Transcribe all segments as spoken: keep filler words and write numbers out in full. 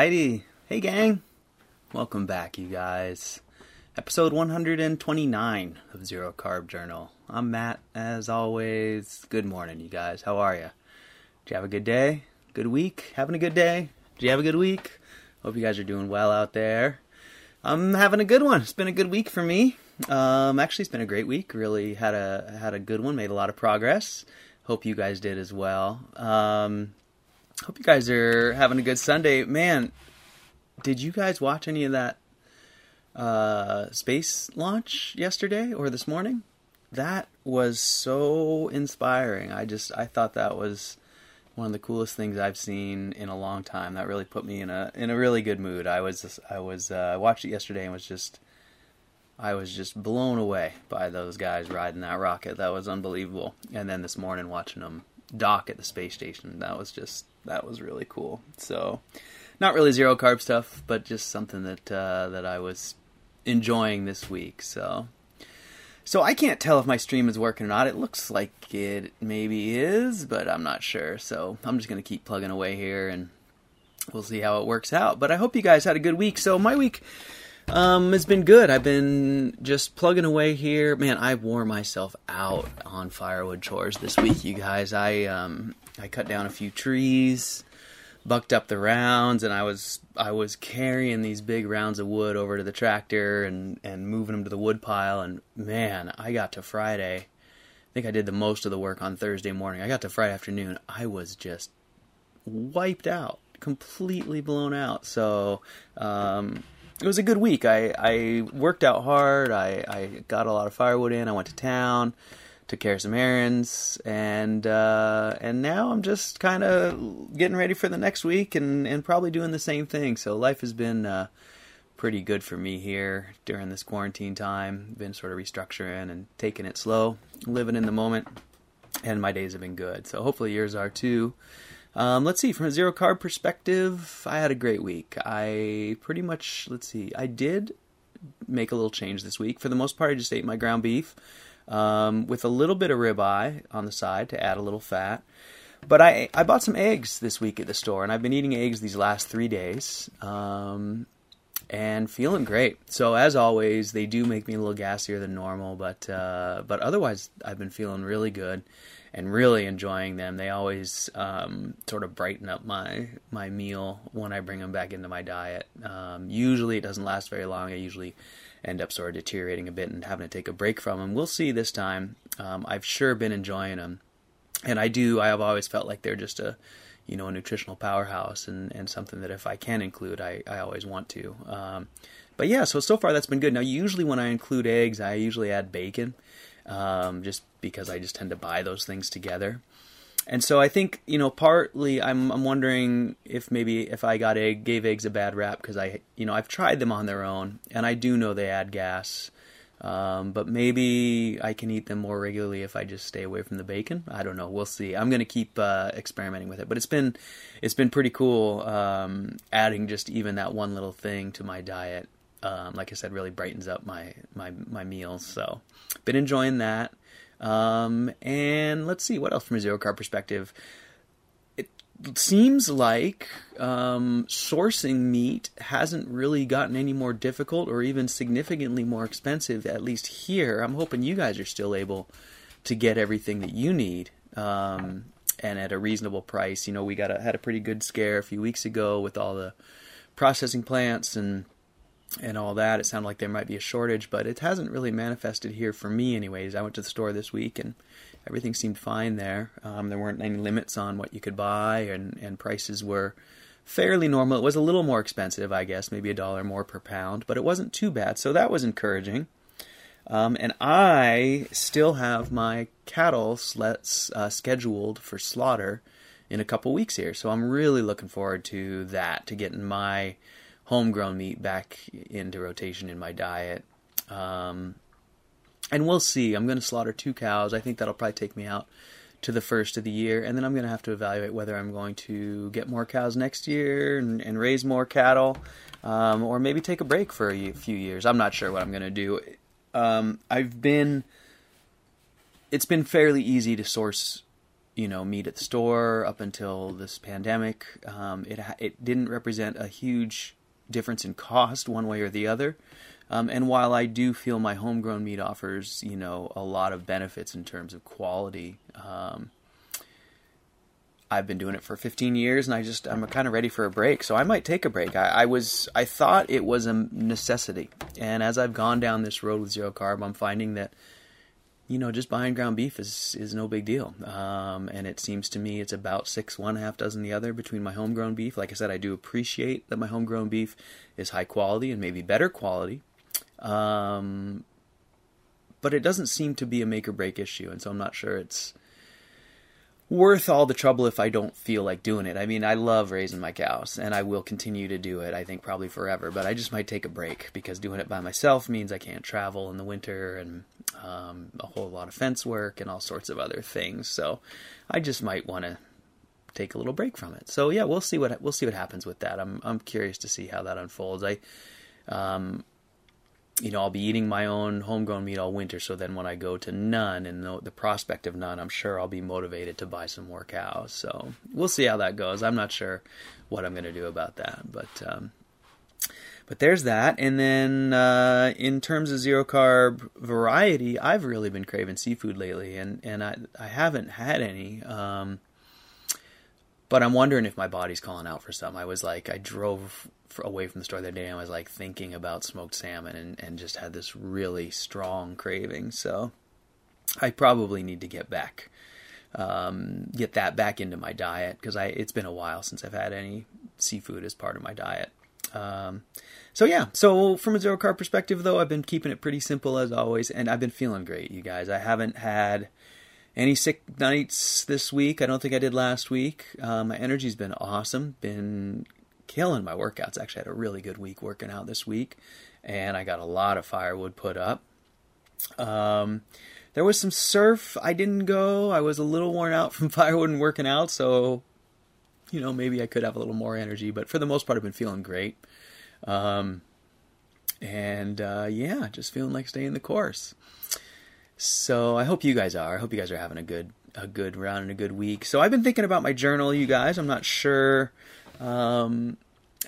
Alrighty. Hey gang. Welcome back, you guys. Episode one hundred twenty-nine of Zero Carb Journal. I'm Matt, as always. Good morning, you guys. How are you? Did you have a good day? Good week? Having a good day? Did you have a good week? Hope you guys are doing well out there. I'm having a good one. It's been a good week for me. Um, actually, it's been a great week. Really had a had a good one. Made a lot of progress. Hope you guys did as well. Um, hope you guys are having a good Sunday. Man, did you guys watch any of that uh, space launch yesterday or this morning? That was so inspiring. I just I thought that was one of the coolest things I've seen in a long time. That really put me in a in a really good mood. I was I was uh, I watched it yesterday and was just I was just blown away by those guys riding that rocket. That was unbelievable. And then this morning watching them dock at the space station, that was just that was really cool. So, not really zero carb stuff, but just something that uh, that I was enjoying this week. So. So I can't tell if my stream is working or not. It looks like it maybe is, but I'm not sure. So I'm just going to keep plugging away here, and we'll see how it works out. But I hope you guys had a good week. So my week um, has been good. I've been just plugging away here. Man, I wore myself out on firewood chores this week, you guys. I um, I cut down a few trees, bucked up the rounds, and I was I was carrying these big rounds of wood over to the tractor and, and moving them to the wood pile. And man, I got to Friday. I think I did the most of the work on Thursday morning. I got to Friday afternoon. I was just wiped out, completely blown out. So um, it was a good week. I, I worked out hard. I, I got a lot of firewood in. I went to town. Took care of some errands, and uh, and now I'm just kind of getting ready for the next week and, and probably doing the same thing. So life has been uh, pretty good for me here during this quarantine time. Been sort of restructuring and taking it slow, living in the moment, and my days have been good. So hopefully yours are too. Um, let's see, from a zero carb perspective, I had a great week. I pretty much, let's see, I did make a little change this week. For the most part, I just ate my ground beef. Um, with a little bit of ribeye on the side to add a little fat. But I I bought some eggs this week at the store, and I've been eating eggs these last three days, um, and feeling great. So as always, they do make me a little gassier than normal, but uh, but otherwise I've been feeling really good and really enjoying them. They always um, sort of brighten up my my meal when I bring them back into my diet. Um, usually it doesn't last very long. I usually end up sort of deteriorating a bit and having to take a break from them. We'll see this time. Um, I've sure been enjoying them. And I do, I have always felt like they're just a, you know, a nutritional powerhouse and, and something that if I can include, I, I always want to. Um, but yeah, so, so far that's been good. Now, usually when I include eggs, I usually add bacon, um, just because I just tend to buy those things together. And so I think, you know, partly I'm I'm wondering if maybe if I got egg gave eggs a bad rap because I, you know, I've tried them on their own and I do know they add gas, um, but maybe I can eat them more regularly if I just stay away from the bacon. I don't know. We'll see. I'm going to keep uh, experimenting with it, but it's been it's been pretty cool um, adding just even that one little thing to my diet. Um, like I said, really brightens up my my my meals. So been enjoying that. Um, and let's see, what else from a zero carb perspective? It seems like um, sourcing meat hasn't really gotten any more difficult or even significantly more expensive, at least here. I'm hoping you guys are still able to get everything that you need um, and at a reasonable price. You know, we got a, had a pretty good scare a few weeks ago with all the processing plants and and all that. It sounded like there might be a shortage, but it hasn't really manifested here for me anyways. I went to the store this week and everything seemed fine there. Um, there weren't any limits on what you could buy, and, and prices were fairly normal. It was a little more expensive, I guess, maybe a dollar more per pound, but it wasn't too bad, so that was encouraging. Um, and I still have my cattle slets, uh, scheduled for slaughter in a couple weeks here, so I'm really looking forward to that, to getting my homegrown meat back into rotation in my diet. Um, and we'll see. I'm going to slaughter two cows. I think that'll probably take me out to the first of the year. And then I'm going to have to evaluate whether I'm going to get more cows next year and, and raise more cattle, um, or maybe take a break for a few years. I'm not sure what I'm going to do. Um, I've been, it's been fairly easy to source you know, meat at the store up until this pandemic. Um, it it didn't represent a huge difference in cost one way or the other. Um, and while I do feel my homegrown meat offers, you know, a lot of benefits in terms of quality, um, I've been doing it for fifteen years, and I just, I'm kind of ready for a break. So I might take a break. I, I was, I thought it was a necessity. And as I've gone down this road with zero carb, I'm finding that, you know, just buying ground beef is, is no big deal. Um, and it seems to me it's about six, one half dozen the other between my homegrown beef. Like I said, I do appreciate that my homegrown beef is high quality and maybe better quality. Um, but it doesn't seem to be a make or break issue. And so I'm not sure it's worth all the trouble if I don't feel like doing it. I mean, I love raising my cows, and I will continue to do it, I think, probably forever. But I just might take a break, because doing it by myself means I can't travel in the winter, and um, a whole lot of fence work and all sorts of other things. So I just might want to take a little break from it. So yeah, we'll see what we'll see what happens with that. I'm I'm curious to see how that unfolds. I um you know, I'll be eating my own homegrown meat all winter, so then when I go to none, and the, the prospect of none, I'm sure I'll be motivated to buy some more cows. So we'll see how that goes. I'm not sure what I'm going to do about that, but um, but there's that. And then uh, in terms of zero carb variety, I've really been craving seafood lately, and, and I, I haven't had any. Um, But I'm wondering if my body's calling out for something. I was like, I drove away from the store the other day, and I was like thinking about smoked salmon, and, and just had this really strong craving. So I probably need to get back, um, get that back into my diet, because I it's been a while since I've had any seafood as part of my diet. Um, so yeah, so from a zero carb perspective, though, I've been keeping it pretty simple as always, and I've been feeling great, you guys. I haven't had any sick nights this week. I don't think I did last week. Um, my energy's been awesome. Been killing my workouts. Actually had a really good week working out this week. And I got a lot of firewood put up. Um, there was some surf. I didn't go. I was a little worn out from firewood and working out. So, you know, maybe I could have a little more energy. But for the most part, I've been feeling great. Um, and uh, yeah, just feeling like staying the course. So I hope you guys are. I hope you guys are having a good a good round and a good week. So I've been thinking about my journal, you guys. I'm not sure um,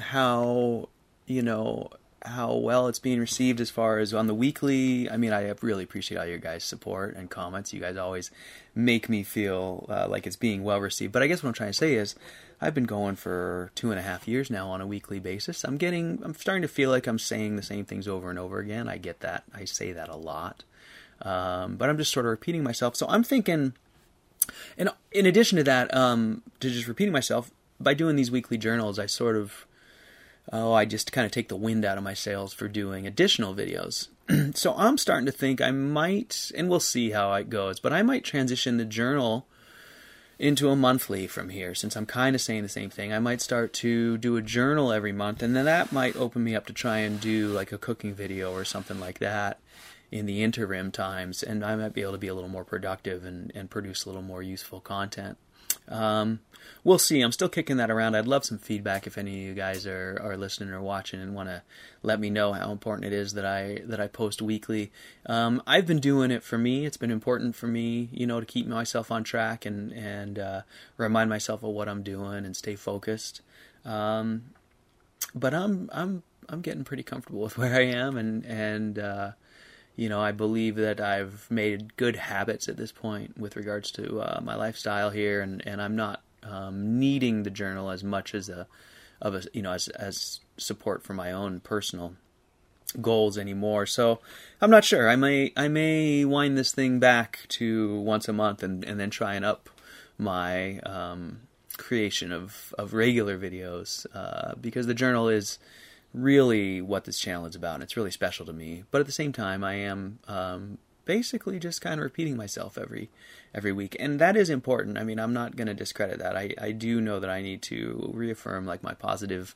how, you know, how well it's being received as far as on the weekly. I mean, I really appreciate all your guys' support and comments. You guys always make me feel uh, like it's being well received. But I guess what I'm trying to say is I've been going for two and a half years now on a weekly basis. I'm getting, I'm starting to feel like I'm saying the same things over and over again. I get that. I say that a lot. Um, but I'm just sort of repeating myself. So I'm thinking, and in addition to that, um, to just repeating myself, by doing these weekly journals, I sort of, oh, I just kind of take the wind out of my sails for doing additional videos. So I'm starting to think I might, and we'll see how it goes, but I might transition the journal into a monthly from here, since I'm kind of saying the same thing. I might start to do a journal every month, and then that might open me up to try and do like a cooking video or something like that in the interim times, and I might be able to be a little more productive and, and produce a little more useful content. Um, we'll see. I'm still kicking that around. I'd love some feedback if any of you guys are, are listening or watching and want to let me know how important it is that I that I post weekly. Um, I've been doing it for me. It's been important for me, you know, to keep myself on track and and uh, remind myself of what I'm doing and stay focused. Um, but I'm I'm I'm getting pretty comfortable with where I am, and and uh, you know, I believe that I've made good habits at this point with regards to uh, my lifestyle here, and, and I'm not um, needing the journal as much as a, of a, you know, as as support for my own personal goals anymore. So I'm not sure. I may I may wind this thing back to once a month, and, and then try and up my um, creation of of regular videos, uh, because the journal is really what this channel is about, and it's really special to me. But at the same time, I am um, basically just kind of repeating myself every every week, and that is important. I mean, I'm not going to discredit that. I, I do know that I need to reaffirm like my positive,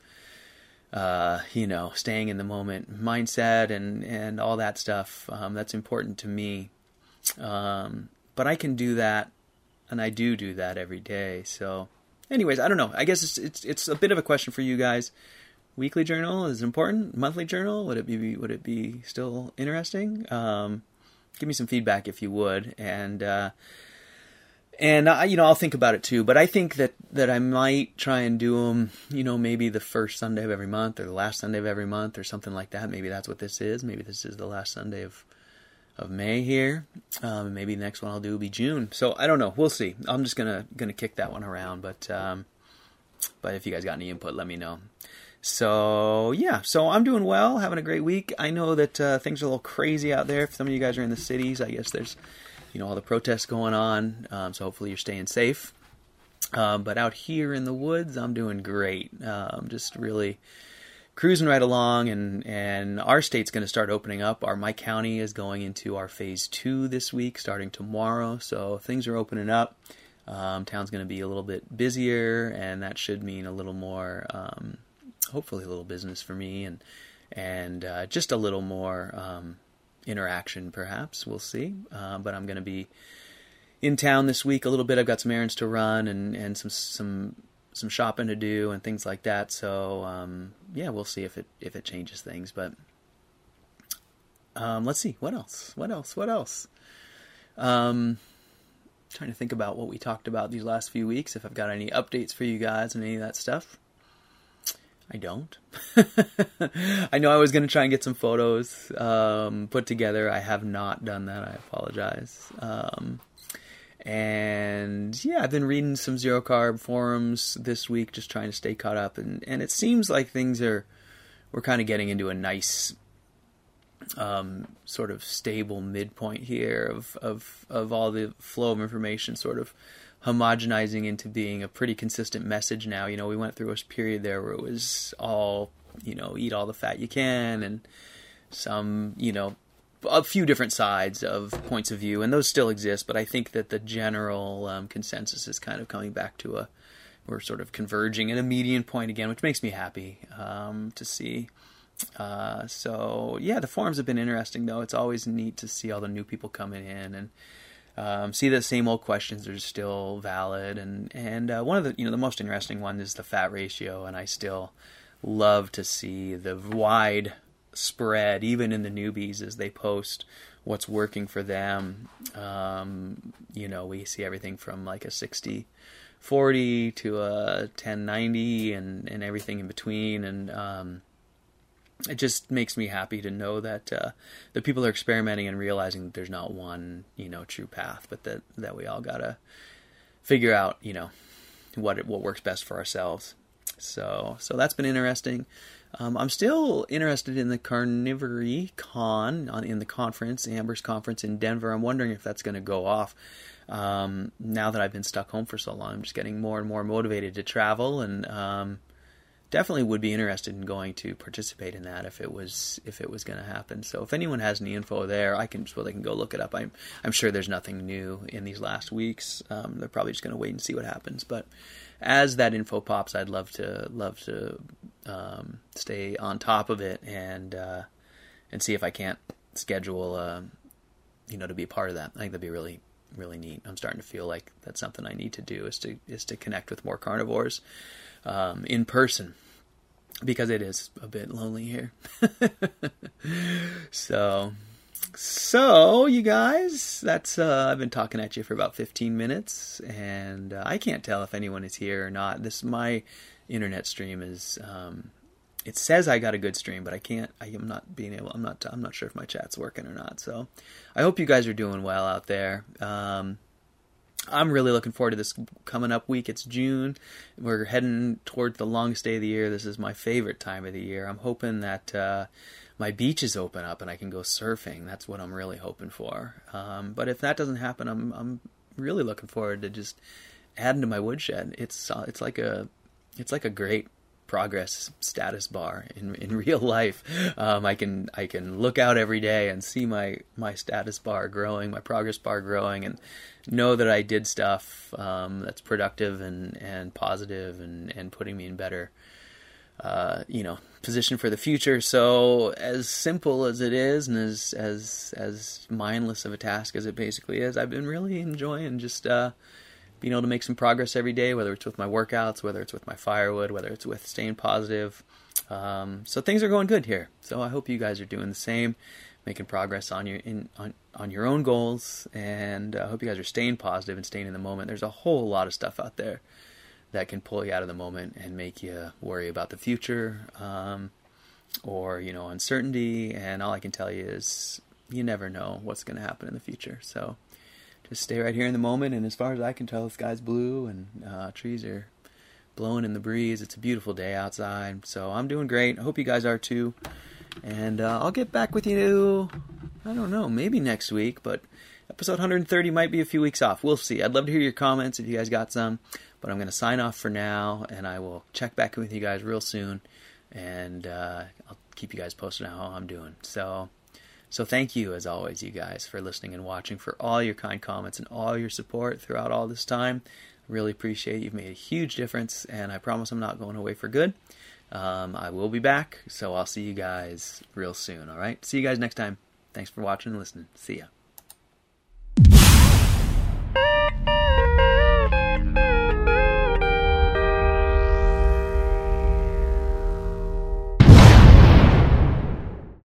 uh, you know, staying in the moment mindset and, and all that stuff. Um, that's important to me. Um, but I can do that, and I do do that every day. So anyways, I don't know. I guess it's it's it's a bit of a question for you guys. Weekly journal is important. Monthly journal, would it be would it be still interesting? Um, give me some feedback if you would. And uh, And, I, you know, I'll think about it too, but I think that, that I might try and do them, you know, maybe the first Sunday of every month or the last Sunday of every month or something like that. Maybe that's what this is. Maybe this is the last Sunday of, of May here. Um, maybe the next one I'll do will be June. So I don't know. We'll see. I'm just going to, going to kick that one around, but, um, but if you guys got any input, let me know. So, yeah, so I'm doing well, having a great week. I know that uh, things are a little crazy out there. If some of you guys are in the cities, I guess there's, you know, all the protests going on, um, so hopefully you're staying safe. Um, but out here in the woods, I'm doing great. Um, just really cruising right along, and, and our state's going to start opening up. Our my county is going into our phase two this week, starting tomorrow, so things are opening up. Um, town's going to be a little bit busier, and that should mean a little more... Um, hopefully a little business for me, and and uh, just a little more um, interaction, perhaps. We'll see. Uh, but I'm going to be in town this week a little bit. I've got some errands to run and, and some some some shopping to do and things like that. So um, yeah, we'll see if it if it changes things. But um, let's see what else. What else? What else? Um, trying to think about what we talked about these last few weeks. If I've got any updates for you guys and any of that stuff. I don't. I know I was going to try and get some photos um, put together. I have not done that. I apologize. Um, and yeah, I've been reading some Zero Carb forums this week, just trying to stay caught up. And, and it seems like things are, we're kind of getting into a nice um, sort of stable midpoint here of, of, of all the flow of information sort of homogenizing into being a pretty consistent message now. You know, we went through a period there where it was all, you know, eat all the fat you can, and some, you know, a few different sides of points of view, and those still exist, but I think that the general um, consensus is kind of coming back to a, we're sort of converging at a median point again, which makes me happy um, to see. Uh, so, yeah, the forums have been interesting, though. It's always neat to see all the new people coming in, and Um, see the same old questions are still valid, and and uh, one of the you know the most interesting one is the fat ratio, and I still love to see the wide spread even in the newbies as they post what's working for them. Um, you know, we see everything from like a sixty forty to a ten ninety and and everything in between, and um, it just makes me happy to know that uh, the people are experimenting and realizing that there's not one, you know, true path, but that, that we all gotta figure out, you know, what what works best for ourselves. So so that's been interesting. Um, I'm still interested in the Carnivory Con on, in the conference, Amber's conference in Denver. I'm wondering if that's going to go off. Um, now that I've been stuck home for so long, I'm just getting more and more motivated to travel, and um, definitely would be interested in going to participate in that if it was if it was going to happen. So if anyone has any info there, I can well they can go look it up. I'm I'm sure there's nothing new in these last weeks. Um, they're probably just going to wait and see what happens. But as that info pops, I'd love to love to um, stay on top of it and uh, and see if I can't schedule uh, you know to be a part of that. I think that'd be really really neat. I'm starting to feel like that's something I need to do is to is to connect with more carnivores um, in person, because it is a bit lonely here. so, so you guys, that's uh, I've been talking at you for about fifteen minutes, and uh, I can't tell if anyone is here or not. This my internet stream is. Um, it says I got a good stream, but I can't. I am not being able. I'm not. I'm not sure if my chat's working or not. So, I hope you guys are doing well out there. Um, I'm really looking forward to this coming up week. It's June. We're heading toward the longest day of the year. This is my favorite time of the year. I'm hoping that uh, my beaches open up and I can go surfing. That's what I'm really hoping for. Um, but if that doesn't happen, I'm I'm really looking forward to just adding to my woodshed. It's uh, it's like a it's like a great progress status bar in in real life. Um, I can I can look out every day and see my my status bar growing, my progress bar growing, and know that I did stuff um, that's productive and, and positive and, and putting me in better uh, you know position for the future. So as simple as it is, and as as as mindless of a task as it basically is, I've been really enjoying just uh, being able to make some progress every day, whether it's with my workouts, whether it's with my firewood, whether it's with staying positive. Um, so things are going good here. So I hope you guys are doing the same. making progress on your in on, on your own goals, and I hope you guys are staying positive and staying in the moment. There's a whole lot of stuff out there that can pull you out of the moment and make you worry about the future, um, or, you know, uncertainty, and all I can tell you is you never know what's going to happen in the future. So just stay right here in the moment, and as far as I can tell, the sky's blue, and uh, trees are blowing in the breeze. It's a beautiful day outside, so I'm doing great. I hope you guys are too. And uh, I'll get back with you, I don't know, maybe next week, but episode one hundred thirty might be a few weeks off. We'll see. I'd love to hear your comments if you guys got some, but I'm going to sign off for now, and I will check back with you guys real soon, and uh, I'll keep you guys posted on how I'm doing. So, so thank you, as always, you guys, for listening and watching, for all your kind comments and all your support throughout all this time. Really appreciate it. You've made a huge difference, and I promise I'm not going away for good. Um, I will be back, so I'll see you guys real soon, all right? See you guys next time. Thanks for watching and listening. See ya.